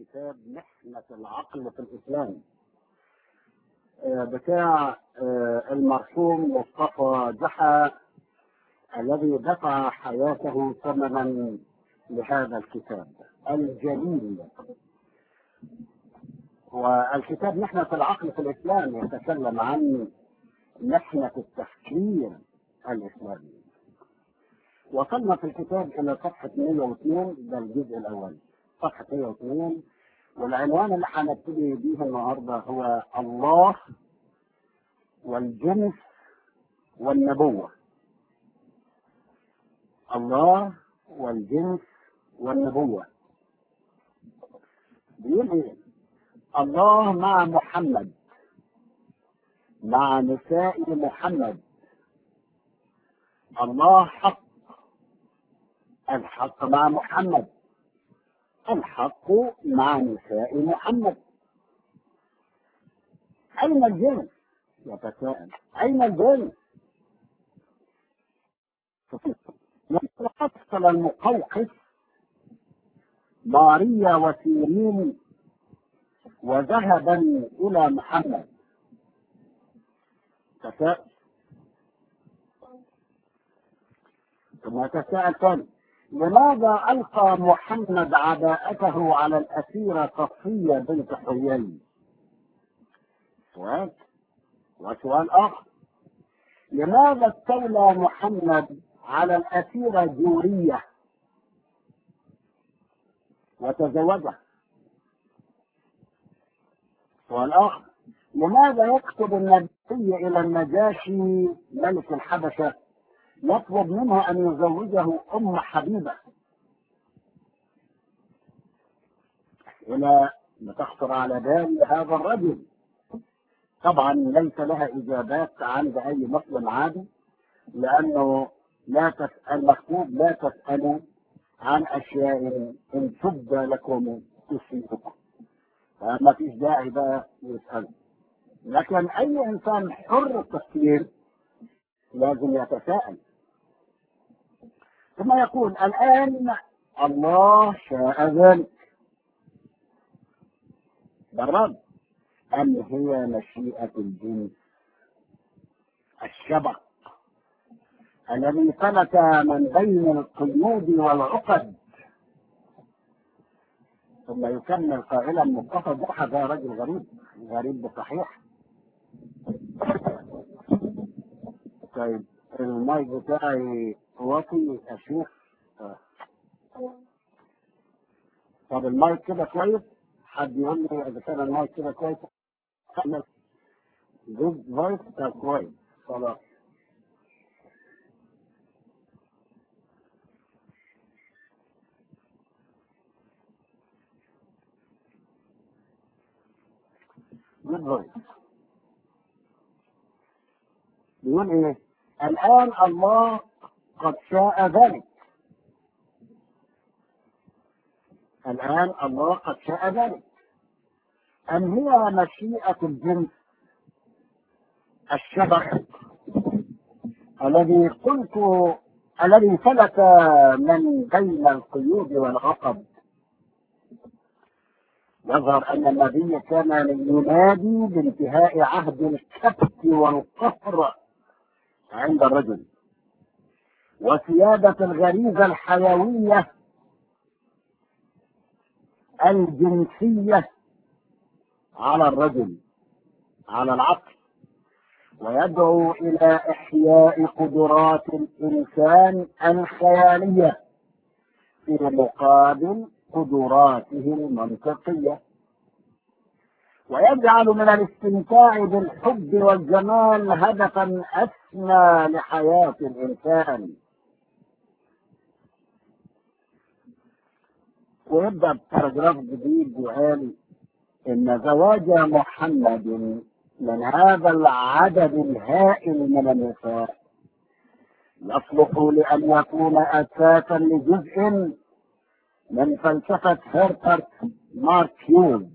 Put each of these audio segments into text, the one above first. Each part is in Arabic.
كتاب محنة العقل في الإسلام بتاع المرحوم مصطفى جحا الذي دفع حياته ثمنا لهذا الكتاب الجليل. والكتاب محنة العقل في الإسلام يتكلم عن محنة التفكير الإسلامي. وصلنا في الكتاب إلى صفحة 102، ده الجزء الأول، صفحة 102، والعنوان اللي هنبتدي به النهارده هو الله والجنس والنبوة. الله والجنس والنبوة. بيقول ايه؟ الله مع محمد، مع نساء محمد. الله حق، الحق مع محمد، الحق مع نساء محمد. أين الجنس؟ يتساءل أين الجنس؟ أرسل المقوقس ماريا وسيرين وذهبا إلى محمد. تساءل ثم يتساءل ثاني: لماذا ألقى محمد عباءته على الأسيرة صفية بنت حيي؟ سؤال. وسؤال آخر: لماذا استولى محمد على الأسيرة جورية وتزوجها؟ سؤال آخر: لماذا يكتب النبي إلى النجاشي ملك الحبشة يطلب منه أن يزوجه أم حبيبة؟ أسئلة بتخطر على بال هذا الرجل. طبعا ليس لها إجابات عند أي مسلم عادي، لأنه لا تسأل، مكتوب لا تسألوا عن أشياء إن تبدى لكم تسيئكم، فما فيش داعي بقى يسأل. لكن أي إنسان حر التفكير لازم يتساءل. ثم يقول: الآن الله شاء ذلك. بالرد: أم هي مشيئة الجنس الشبق الذي فلت من بين القيود والعقد؟ ثم يكمل قائلا: مصطفى جحا ده رجل غريب، غريب بصحيح. طيب المايك بتاعي واطي اشوف. طب المايك كده كويس؟ حد يقول لي اذا كان المايك كده كويس؟ جود فويس. طب كويس خلاص. جود فويس. بيقول ايه؟ الان الله قد شاء ذلك. الان الله قد شاء ذلك. ام هي مشيئة الجنس الشبح الذي قلت الذي فلت من بين القيود والعقد؟ يظهر ان النبي كان ينادي بانتهاء عهد الكبت والقهر عند الرجل وسيادة الغريزة الحيوية الجنسية على الرجل، على العقل، ويدعو إلى إحياء قدرات الإنسان الخيالية في مقابل قدراته المنطقية، ويجعل من الاستمتاع بالحب والجمال هدفا أسمى لحياة الإنسان. ويبدأ بباراجراف جديد وقال إن زواج محمد من هذا العدد الهائل من النساء يصلح لأن يكون أساسا لجزء من فلسفة هربرت ماركيوز،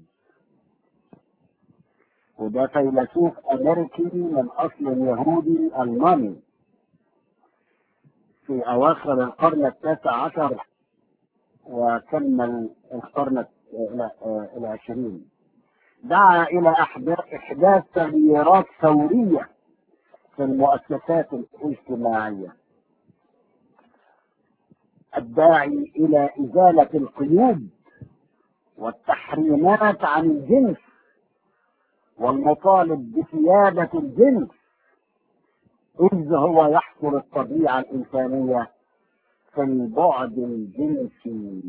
وده فيلسوف أمريكي من أصل يهودي ألماني في أواخر القرن التاسع عشر وكمل القرن إلى 20 دعا إلى إحداث تغييرات فورية في المؤسسات الاجتماعية، الداعي إلى إزالة القيود والتحريمات عن الجنس، والمطالب بسيادة الجنس، إذ هو يحصر الطبيعة الإنسانية في البعد الجنسي.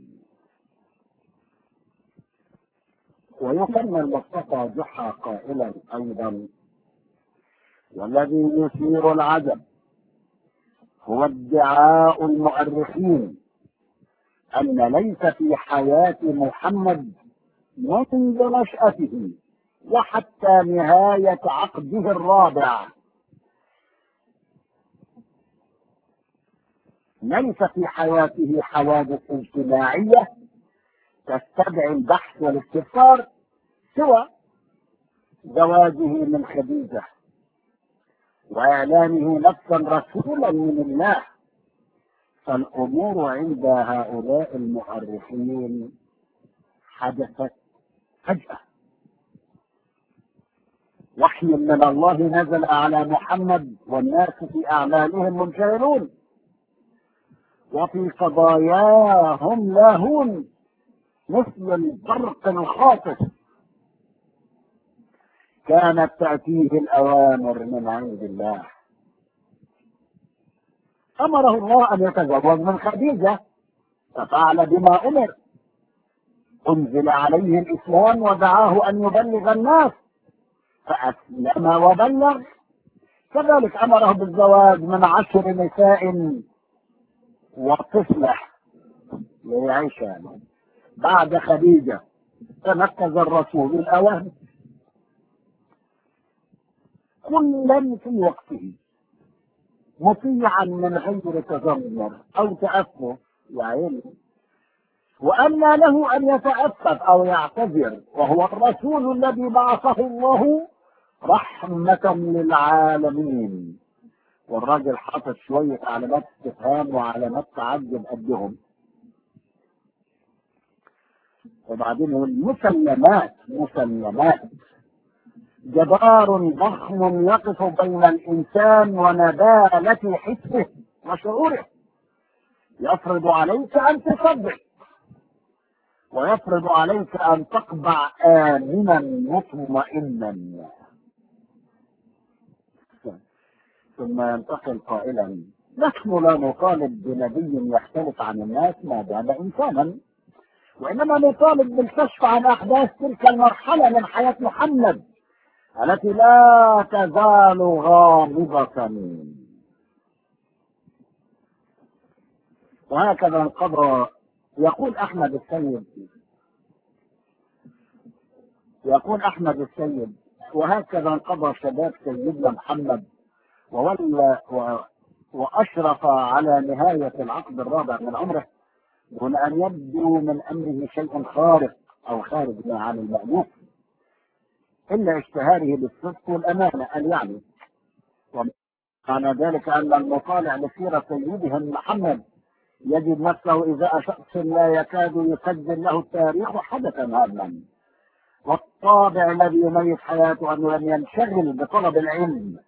ويكمل مصطفى جحا قائلا أيضا: والذي يثير العجب هو ادعاء المؤرخين أن ليس في حياة محمد منذ نشأته وحتى نهاية عقده الرابع، ليس في حياته حوادث اجتماعية تستدعي البحث والاستفسار سوى زواجه من خديجة وإعلانه نفسا رسولا من الله. فالأمور عند هؤلاء المؤرخين حدثت فجأة، وحي من الله نزل على محمد والناس في أعمالهم منشغلون وفي قضاياهم لاهون مثل البرق الخاطف. كانت تأتيه الأوامر من عند الله، أمره الله أن يتزوج من خديجة ففعل بما أمر، أنزل عليه الإسلام ودعاه أن يبلغ الناس فأسلم وبلغ. كذلك أمره بالزواج من 10 نساء وطفلة ليعيشان بعد خديجة، تنفذ الرسول الأوامر كلا في وقته مطيعا من غير تذمر أو تأفف يا عيني. وأن له أن يتأفف أو يعتذر وهو الرسول الذي بعثه الله رحمة للعالمين. والراجل حاطط شوية علامات استفهام وعلامات تعجب قدهم. وبعدين المسلمات مسلمات، جدار ضخم يقف بين الإنسان ونبالة حسه وشعوره، يفرض عليك أن تصدق ويفرض عليك أن تقبع آمنا مطمئنا. ثم ينتقل قائلا: نحن لا نطالب بنبي يختلف عن الناس ما دام إنسانا، وإنما نطالب بالكشف عن أحداث تلك المرحلة من حياة محمد التي لا تزال غامضة. وهكذا انقضى. يقول أحمد السيد: وهكذا انقضى شباب سيدنا محمد وولى وأشرف على نهاية العقد الرابع من عمره دون أن يبدو من أمره شيء خارق أو خارج عن المألوف إلا اشتهاره بالصدق والأمانة. قال يعني ومعنى ذلك أن المطالع لسيرة سيدهم محمد يجد نفسه إذا شخص لا يكاد يسجل له التاريخ حدثا هاما. والطابع الذي يميز حياته أنه لم ينشغل بطلب العلم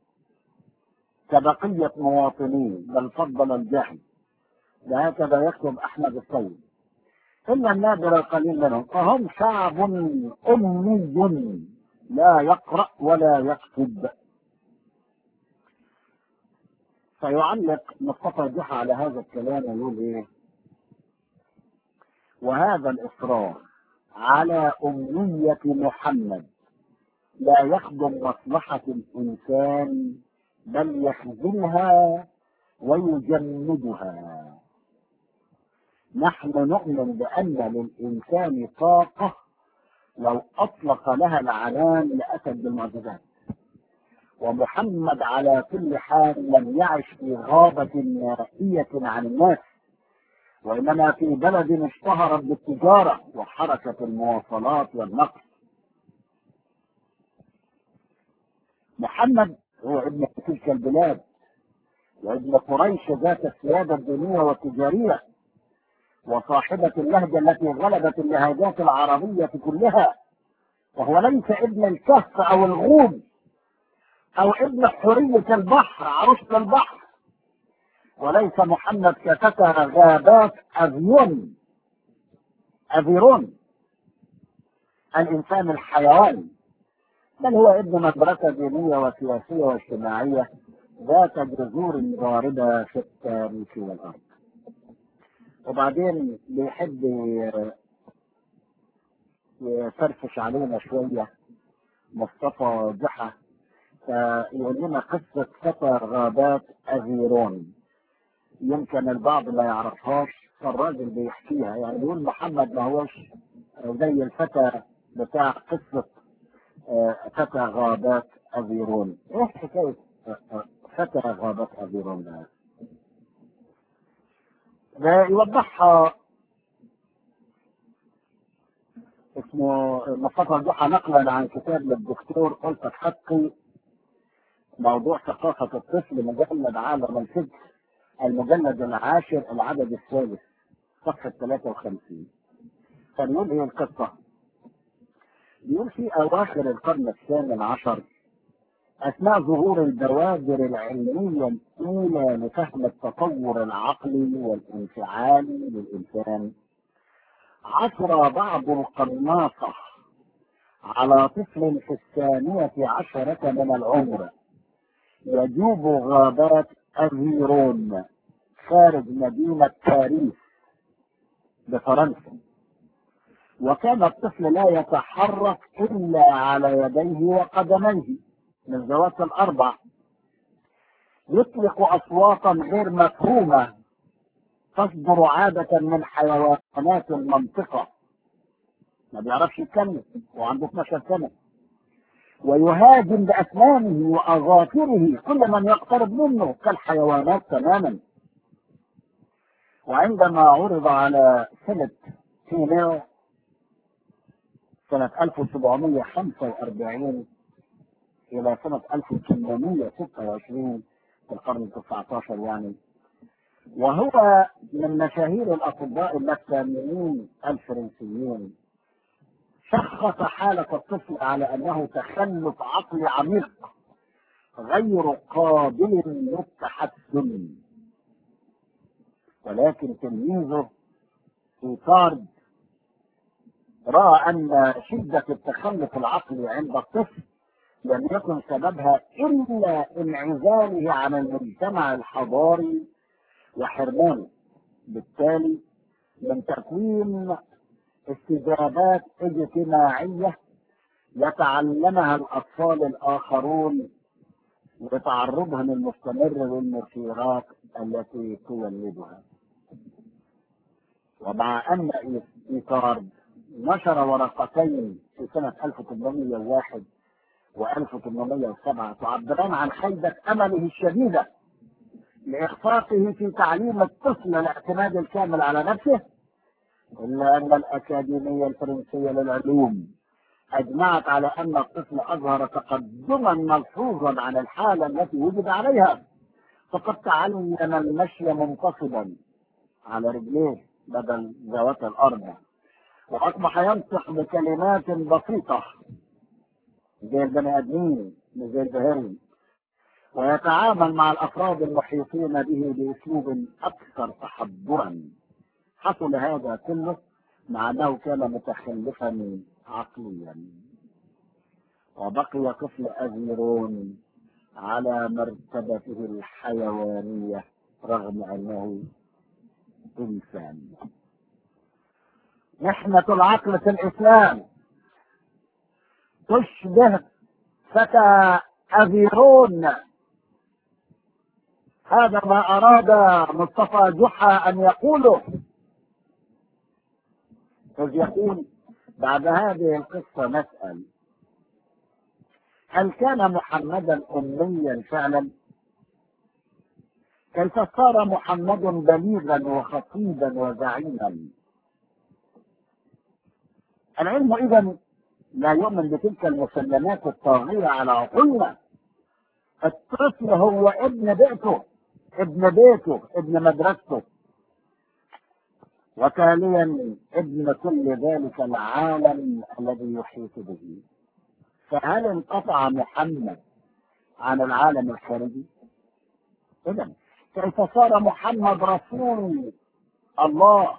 كبقية مواطنين بل فضل الجهل. وهكذا يكتب أحمد السيد: إلا النادر القليل منهم فهم شعب أمي لا يقرأ ولا يكتب. فيعلق مصطفى جحا على هذا الكلام ويقول إيه: وهذا الإصرار على أمنية محمد لا يخدم مصلحة الإنسان بل يخذلها ويجمدها. نحن نؤمن بأن للإنسان طاقة لو أطلق لها العنان لأتت بالمعجزات، ومحمد على كل حال لم يعش في غابة نائية عن الناس، وإنما في بلد اشتهرت بالتجارة وحركة المواصلات والنقل. محمد هو ابن تلك البلاد وابن قريش ذات السيادة الدينية والتجارية، وصاحبة اللهجة التي غلبت اللهجات العربية كلها، وهو ليس ابن الكهف أو الغول أو ابن حورية البحر عروسة البحر، وليس محمد كفتى غابات أفيرون الإنسان الحيواني، بل هو ابن مدرسة دينية وسياسية واجتماعية ذات جذور ضاربة في التاريخ والأرض. وبعدين بيحب يفرفش علينا شوية مصطفى جحا، فيقول لنا قصة فتى غابات أفيرون، يمكن البعض ما يعرفهاش، فالراجل بيحكيها. يعني بيقول محمد ما هوش زي الفتى بتاع قصة فتى غابات أفيرون. ايه حكاية فتى غابات أفيرون ده؟ يوضحها اسمه مصطفى جحا نقلا عن كتاب للدكتور ألفت حقي، موضوع ثقافة الطفل، مجلد عالم الفكر، المجلد العاشر العدد الثالث صفحة 53. فبيقول ايه القصة؟ بيقول في أواخر القرن الثامن عشر، أثناء ظهور البوادر العلمية الأولى لفهم التطور العقلي والانفعالي للإنسان، عثر بعض القناصة على طفل في 12 من العمر يجوب غابات أفيرون خارج مدينة باريس بفرنسا، وكان الطفل لا يتحرك إلا على يديه وقدميه من ذوات الأربع، يطلق أصواتا غير مفهومة تصدر عادة من حيوانات المنطقة، ما بيعرفش يتكلم وعنده 12 سنة، ويهاجم بأسنانه وأظافره كل من يقترب منه كالحيوانات تماما. وعندما عرض على سنة تينيو سنة 1745 إلى سنة 1826 في القرن ال19 يعني، وهو من مشاهير الأطباء النفسانيين الفرنسيين، شخص حالة الطفل على أنه تخلف عقلي عميق غير قابل للتحسن. ولكن تلميذه إيكارد رأى أن شدة التخلف العقلي عند الطفل لم يكن سببها إلا انعزاله عن المجتمع الحضاري وحرمانه، بالتالي من تكوين استجابات اجتماعية يتعلمها الأطفال الآخرون وتعرضهم المستمر للمثيرات التي تولدها. ومع أن إيكارد نشر ورقتين في سنة 1801 و1807 تعبران عن خيبة أمله الشديدة لإخفاقه في تعليم الطفل الاعتماد الكامل على نفسه، إلا أن الأكاديمية الفرنسية للعلوم أجمعت على أن الطفل أظهر تقدما ملحوظا عن الحالة التي وجد عليها، فقد تعلم المشي منتصبا على رجليه بدل ذوات الأربع، وأصبح ينطق بكلمات بسيطة زي البني آدمين زي البهائم، ويتعامل مع الأفراد المحيطين به بأسلوب أكثر تحضرا. حصل هذا كله مع أنه كان متخلفا عقليا، وبقي طفل أفيرون على مرتبته الحيوانية رغم أنه إنسان. نحمة العقل في الإسلام تشبه فتى أفيرون. هذا ما أراد مصطفى جحا أن يقوله، إذ يقول بعد هذه القصة نسأل: هل كان محمدا أميا فعلا؟ كيف صار محمد بليغا وخطيبا وزعيما؟ العلم إذن لا يؤمن بتلك المسلمات الطاغية على عقولنا. الطفل هو ابن بيته، ابن مدرسته، وتاليا ابن كل ذلك العالم الذي يحيط به. فهل انقطع محمد عن العالم الخارجي؟ إذن كيف صار محمد رسول الله؟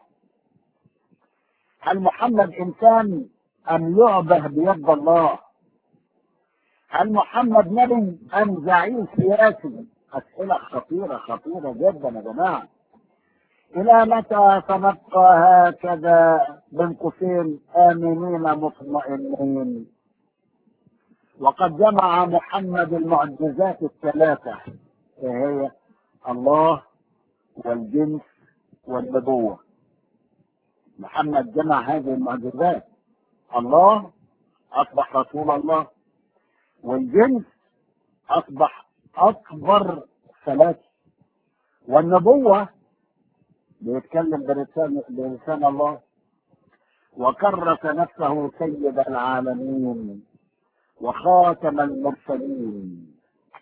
هل محمد إنسان أم يعبه بيد الله؟ هل محمد نبي أم زعيم سياسي؟ أسئلة خطيرة خطيرة جدا يا جماعة. إلى متى سنبقى هكذا بين قوسين آمنين مطمئنين؟ وقد جمع محمد المعجزات الثلاثة، وهي الله والجنس والنبوة. محمد جمع هذه المعجزات. الله أصبح رسول الله، والجنس أصبح أكبر ثلاث، والنبوة بيتكلم بلسان الله، وكرس نفسه سيد العالمين وخاتم المرسلين.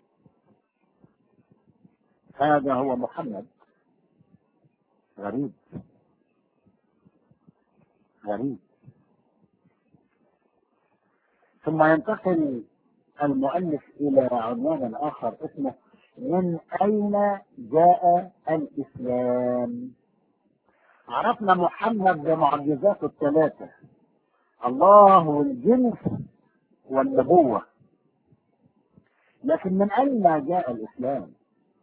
هذا هو محمد. غريب غريب. ثم ينتقل المؤلف إلى عنوان آخر اسمه من أين جاء الإسلام؟ عرفنا محمد بمعجزات الثلاثة، الله والجنس والنبوة، لكن من أين جاء الإسلام؟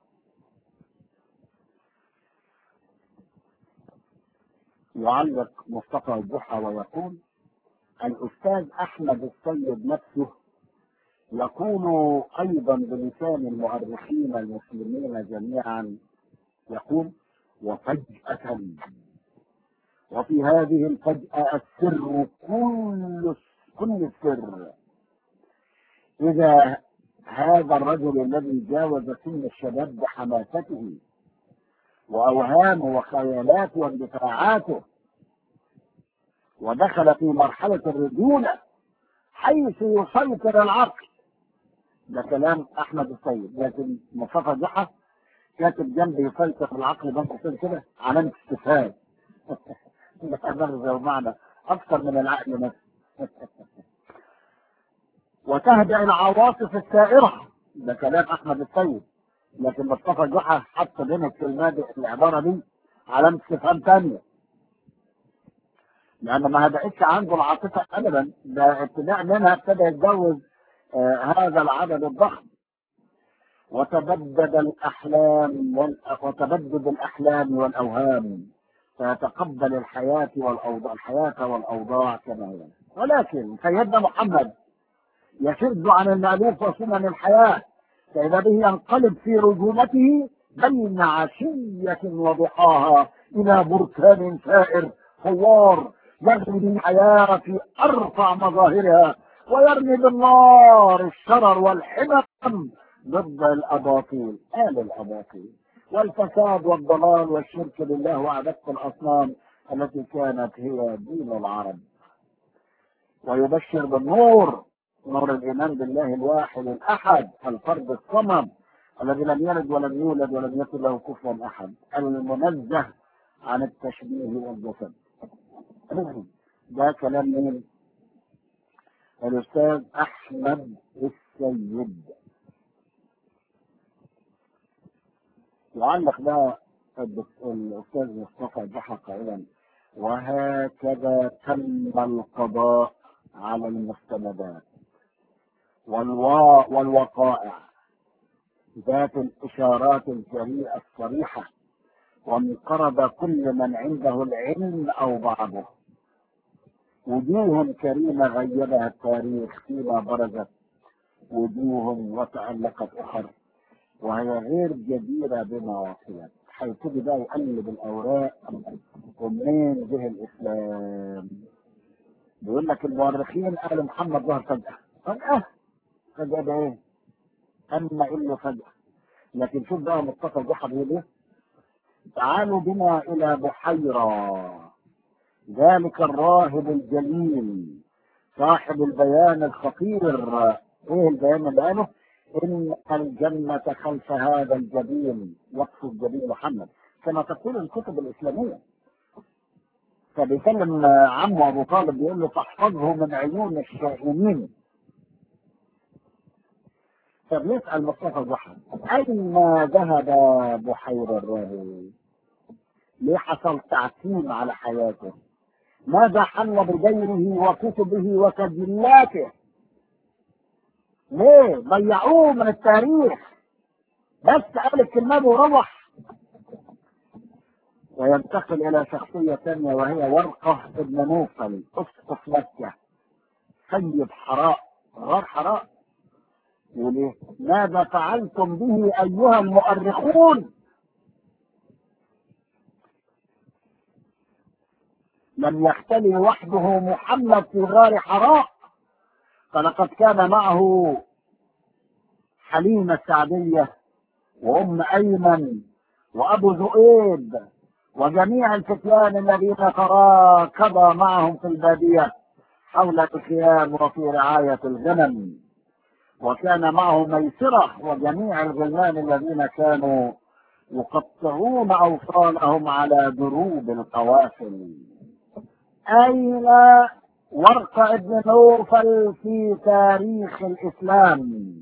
يعلق مصطفى الضحى ويقول الأستاذ أحمد السيد نفسه يقول أيضا بلسان المؤرخين المسلمين جميعا، يقول وفجأة، وفي هذه الفجأة السر كل السر. إذا هذا الرجل الذي جاوز سن الشباب بحماسته وأوهامه وخيالاته واندفاعاته ودخل في مرحلة الرجولة حيث يسيطر العقل، ده كلام أحمد السيد. لكن مصطفى ضحى كاتب جنب يسيطر العقل بس كده علامة استفهام. ده معنى أكثر من العقل نفسه. وتهدأ العواطف السائرة، ده كلام أحمد السيد. لكن مصطفى ضحى حط بين الكلمات العبارة دي علامة استفهام ثانية، لأن ما هدأتش عنده العاطفة أبدا. ده ابتداء منها ابتدى يتجوز هذا العدد الضخم، وتبدد الأحلام والأوهام، فيتقبل الحياة والأوضاع كما هي. ولكن سيدنا محمد يشد عن المألوف وسنن الحياة، فإذا به ينقلب في رجولته بين عشية وضحاها إلى بركان ثائر ثوار يغلي الحياة في أرفع مظاهرها، ويرمي بالنار الشرر والحمم ضد الأباطيل، الأباطيل والفساد والضلال والشرك بالله وعبادة الأصنام التي كانت هي دين العرب. ويبشر بالنور، نور الإيمان بالله الواحد الأحد الفرد الصمد الذي لم يلد ولم يولد ولم يكن له كفوا أحد، المنزه عن التشبيه والجسد. ده كلام من الأستاذ أحمد السيد. يعلق بقى الأستاذ مصطفى ضحى قائلا وهكذا تم القضاء على المستندات والوقائع ذات الإشارات الجريئة الصريحة، وانقرض كل من عنده العلم أو بعضه. وجوه كريمة غيبها التاريخ فيما برزت وجوه وتألقت أخر وهي غير جديرة بما وصلت. هيبتدي بقى يقلب الأوراق ومنين جه الإسلام. بيقول لك المؤرخين قالوا محمد ظهر فجأة ده إيه؟ أما إلا فجأة. لكن شوف بقى مصطفى ضحى بيقول إيه؟ تعالوا بنا إلى بحيرة ذلك الراهب الجليل صاحب البيان الخطير. ايه البيان اللي قاله؟ ان الجنة خلف هذا الجبين، وصف الجبين محمد كما تقول الكتب الاسلامية. فبيكلم عمه ابو طالب بيقول له تحفظه من عيون الشائمين. فبيسأل مصطفى جحا اين ذهب بحير الراهي؟ ليه حصل تعتيم على حياته؟ ماذا حل بديره وكتبه وسجلاته؟ ليه ضيعوه من التاريخ؟ بس قال الكلمة وروح. وينتقل الى شخصية ثانية وهي ورقة ابن نوفل اسقف مكة سيد حراء غار حراء. وليه؟ ماذا فعلتم به ايها المؤرخون؟ لم يختلي وحده محمد في غار حراء، فلقد كان معه حليمة السعدية وام ايمن وابو ذؤيب وجميع الفتيان الذين تراكض معهم في البادية حول الخيام وفي رعاية الغنم. وكان معه ميسرة وجميع الغلمان الذين كانوا يقطعون أوصالهم على دروب القوافل. أين ورقة ابن نوفل في تاريخ الإسلام؟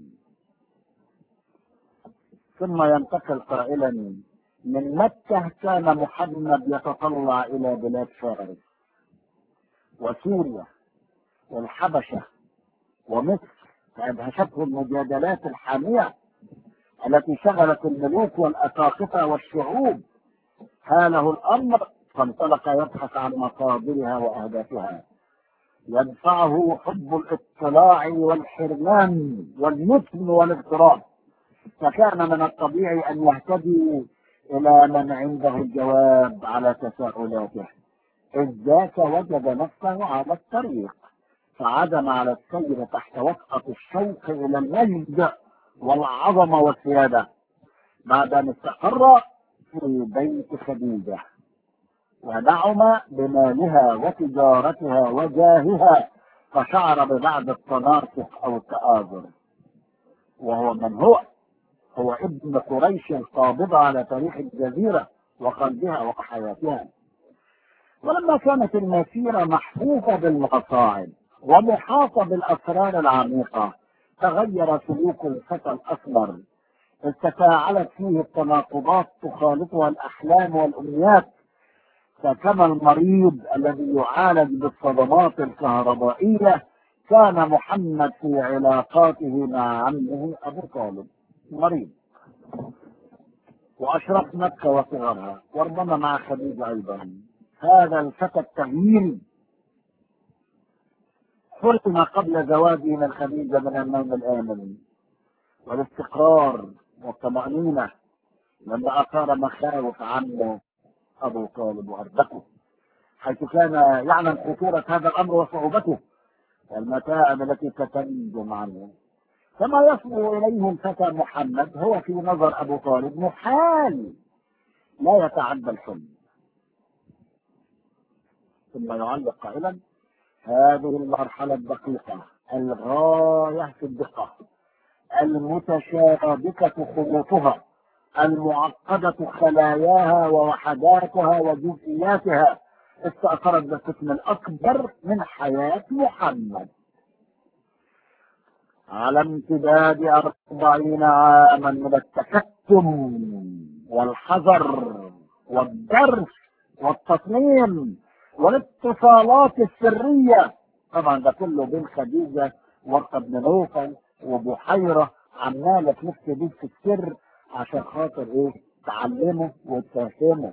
ثم ينتقل قائلا من مكة كان محمد يتطلع إلى بلاد فارس وسوريا والحبشة ومصر، فأدهشته المجادلات الحامية التي شغلت الملوك والأساقفة والشعوب. هاله الأمر فانطلق يبحث عن مصادرها وأهدافها. يدفعه حب الاطلاع والحرمان والنتن والاغتراب، فكان من الطبيعي أن يهتدي إلى من عنده الجواب على تساؤلاته. إذ ذاك وجد نفسه على الطريق، فعزم على السير تحت وطأة الشوق إلى المجد والعظمة والسيادة بعد أن استقر في بيت خديجة ونعم بمالها وتجارتها وجاهها، فشعر ببعض التناسق أو التآزر. وهو من هو ابن قريش القابضة على تاريخ الجزيرة وقلبها وحياتها. ولما كانت المسيرة محفوفة بالمصاعب ومحاطة بالأسرار العميقة تغير سلوك الفتى الأسمر، تفاعلت فيه التناقضات تخالطها الأحلام والأمنيات. فكما المريض الذي يعالج بالصدمات الكهربائية كان محمد في علاقاته مع عمه أبو طالب مريض. وأشرف مكة وصغرها وربما مع خديجة أيضا. هذا الفتى التغيير حرم قبل زواجه من خديجة من النوم الآمن والاستقرار والطمأنينة، لما أثار مخاوف عمه أبو طالب وأرزقه، حيث كان يعلم خطورة هذا الأمر وصعوبته والمتاعب التي ستنجم عنه. كما يصل إليه الفتى محمد هو في نظر أبو طالب محال لا يتعدى الحلم. ثم يعلق قائلا هذه المرحلة الدقيقة الغاية في الدقة المتشابكة خطوطها المعقدة خلاياها ووحداتها وجزئياتها استأثرت بالقسم الأكبر من حياة محمد على امتداد 40 عاما من التكتم والحذر والدرس والتصميم والاتصالات السرية. طبعا ده كله بين خديجة ورقة بن نوفل وبحيرة عمالة تلف بيه في السر عشان خاطر تعلمه وتفهمه.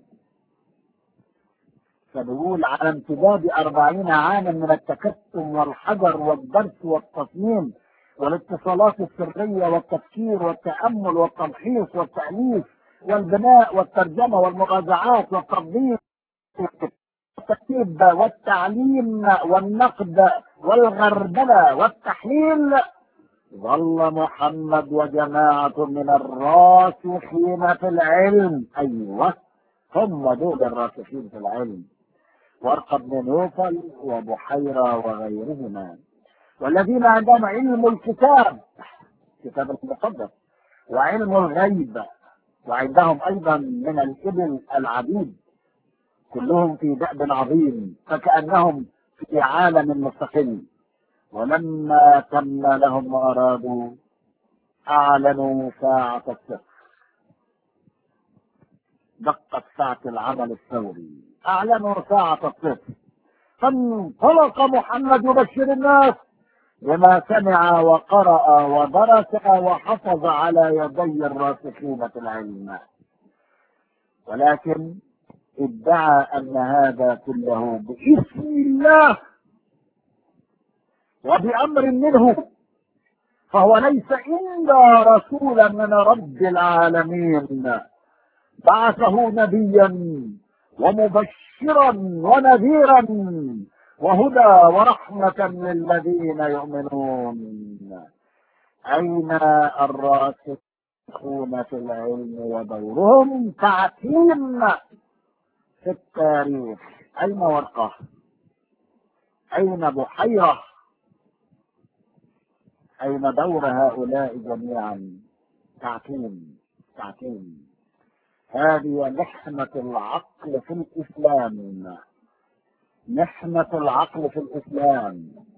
فبيقول على امتداد 40 عاما من التكتم والحذر والدرس والتصميم والاتصالات السرية والتفكير والتأمل والتمحيص والتأليف والبناء والترجمة والمراجعات والتطبيق والترتيب والتعليم والنقد والغربلة والتحليل، ظل محمد وجماعة من الراسخين في العلم. أيوة هم دول الراسخين في العلم، ورقة بن نوفل وبحيرة وغيرهما، والذين عندهم علم الكتاب كتاب المقدس وعلم الغيب، وعندهم أيضا من الإبل العبيد كلهم في دأب عظيم فكأنهم في عالم مستقل. ولما تم لهم ما أرادوا أعلنوا ساعة الصفر. دقت ساعة العمل الثوري، أعلنوا ساعة الصفر. فانطلق محمد يبشر الناس بما سمع وقرأ ودرس وحفظ على يدي الراسخين في العلم، ولكن ادعى أن هذا كله باسم الله وبأمر منه، فهو ليس إلا رسولا من رب العالمين بعثه نبيا ومبشرا ونذيرا وهدى ورحمة للذين يؤمنون. أين الراسخون في العلم ودورهم تعتيم في التاريخ؟ أين ورقة؟ أين بحيرة؟ أين دور هؤلاء جميعا؟ تعتيم تعتيم. هذه نحمة العقل في الإسلام، نحمة العقل في الإسلام.